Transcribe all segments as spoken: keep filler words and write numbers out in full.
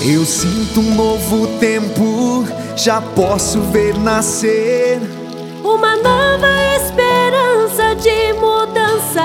Eu sinto um novo tempo, já posso ver nascer uma nova esperança de mudança.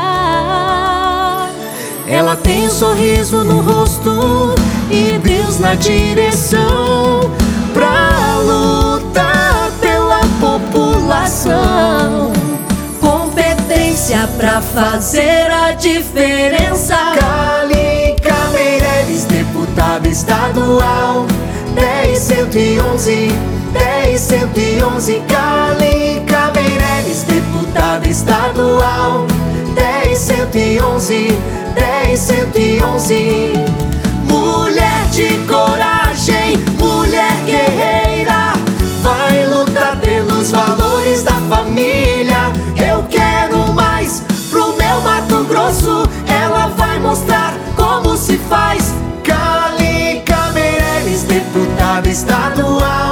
Ela tem um sorriso no rosto e Deus na direção pra lutar pela população. Competência pra fazer a diferença. Calica Meireles, deputada estadual dez cento e onze, dez cento e onze. Calica Meireles, deputada estadual dez cento e onze, dez cento e onze. Mulher de coragem, mulher guerreira, vai lutar pelos valores da família. Eu quero mais pro meu Mato Grosso, ela vai mostrar como se faz. Calica Meireles, deputada estadual